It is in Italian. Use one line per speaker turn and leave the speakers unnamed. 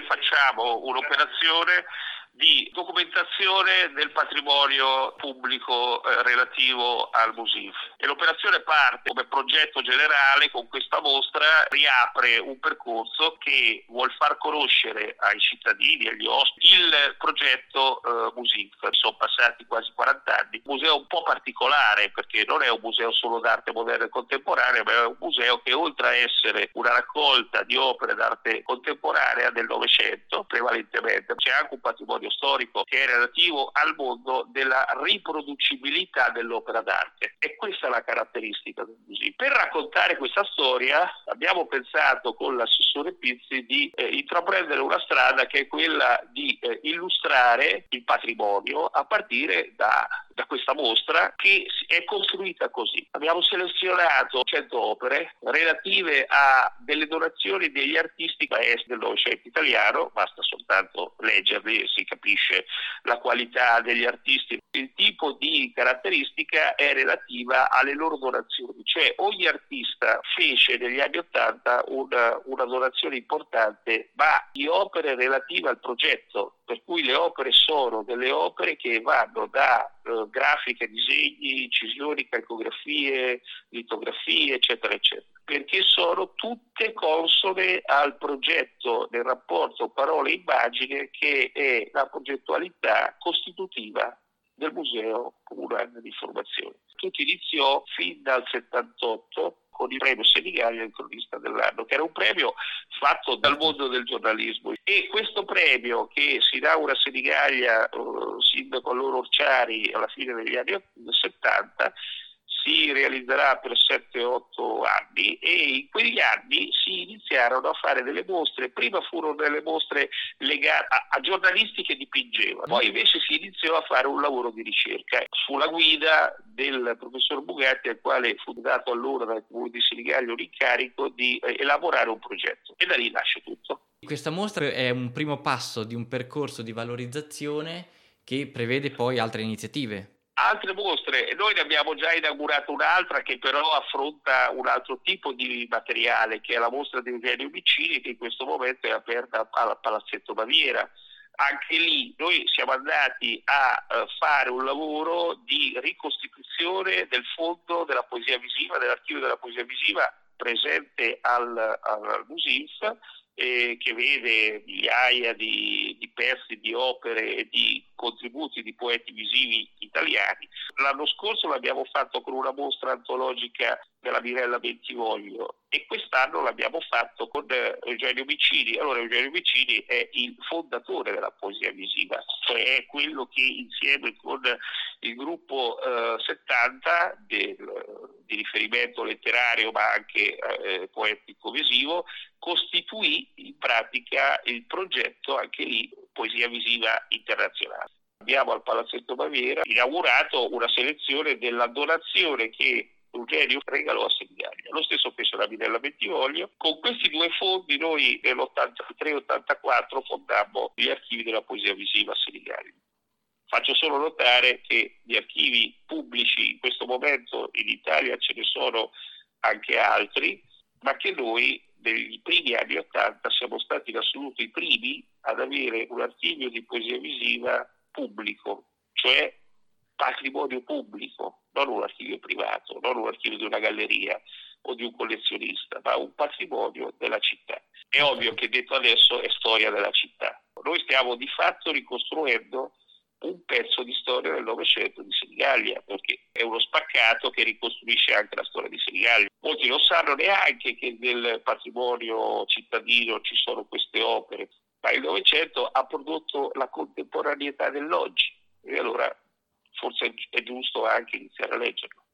facciamo un'operazione di documentazione del patrimonio pubblico relativo al MUSIF, e l'operazione parte come progetto generale. Con questa mostra riapre un percorso che vuol far conoscere ai cittadini, agli ospiti, il progetto MUSIF. Sono passati quasi 40 anni, un museo un po' particolare perché non è un museo solo d'arte moderna e contemporanea, ma è un museo che, oltre a essere una raccolta di opere d'arte contemporanea del Novecento prevalentemente, c'è anche un patrimonio storico che è relativo al mondo della riproducibilità dell'opera d'arte, e questa è la caratteristica del museo. Per raccontare questa storia abbiamo pensato con l'assessore Pizzi di intraprendere una strada che è quella di illustrare il patrimonio a partire da questa mostra, che è costruita così. Abbiamo selezionato 100 opere relative a delle donazioni degli artisti maestri del Novecento italiano, basta soltanto leggerli e si capisce la qualità degli artisti. Il tipo di caratteristica è relativa alle loro donazioni, cioè ogni artista fece negli anni '80 una donazione importante, ma di opere relative al progetto, per cui le opere sono delle opere che vanno da grafiche, disegni, incisioni, calcografie, litografie, eccetera, eccetera, perché sono tutte consone al progetto del rapporto parole-immagine, che è la progettualità costitutiva del museo comunale di formazione. Tutto iniziò fin dal 78 con il premio Senigallia il cronista dell'anno, che era un premio fatto dal mondo del giornalismo, e questo premio, che si inaugura a Senigallia, sindaco allora Orciari, alla fine degli anni 70, si realizzerà per 7-8 anni, e in quegli anni si iniziarono a fare delle mostre. Prima furono delle mostre legate a giornalisti che dipingevano, poi invece si iniziò a fare un lavoro di ricerca sulla guida del professor Bugatti, al quale fu dato allora dal Comune di Senigallia l'incarico di elaborare un progetto, e da lì nasce tutto.
Questa mostra è un primo passo di un percorso di valorizzazione che prevede poi altre iniziative.
Altre mostre, noi ne abbiamo già inaugurato un'altra che però affronta un altro tipo di materiale, che è la mostra di Eugenio Micini, che in questo momento è aperta al Palazzetto Baviera. Anche lì noi siamo andati a fare un lavoro di ricostituzione del fondo della poesia visiva, dell'archivio della poesia visiva presente al MUSIF, che vede migliaia di pezzi, di opere e di contributi di poeti visivi italiani. L'anno scorso l'abbiamo fatto con una mostra antologica della Mirella Bentivoglio, e quest'anno l'abbiamo fatto con Eugenio Micini. Allora, Eugenio Micini è il fondatore della poesia visiva, cioè è quello che insieme con il gruppo 70 di riferimento letterario ma anche poetico-visivo costituì in pratica il progetto, anche lì, Poesia Visiva Internazionale. Abbiamo al Palazzetto Baviera inaugurato una selezione della donazione che Eugenio regalò a Senigallia. Lo stesso fece la Mirella Bentivoglio. Con questi due fondi noi nell'83-84 fondammo gli archivi della poesia visiva a Senigallia. Faccio solo notare che gli archivi pubblici in questo momento in Italia ce ne sono anche altri, ma che noi negli primi anni '80 siamo stati in assoluto i primi ad avere un archivio di poesia visiva pubblico, cioè patrimonio pubblico, non un archivio privato, non un archivio di una galleria o di un collezionista, ma un patrimonio della città. È ovvio che detto adesso è storia della città. Noi stiamo di fatto ricostruendo un pezzo di storia del Novecento di Senigallia, perché è uno spaccato che ricostruisce anche la storia di Senigallia. Molti non sanno neanche che nel patrimonio cittadino ci sono queste opere, ma il Novecento ha prodotto la contemporaneità dell'oggi, e allora forse è giusto anche iniziare a leggerlo.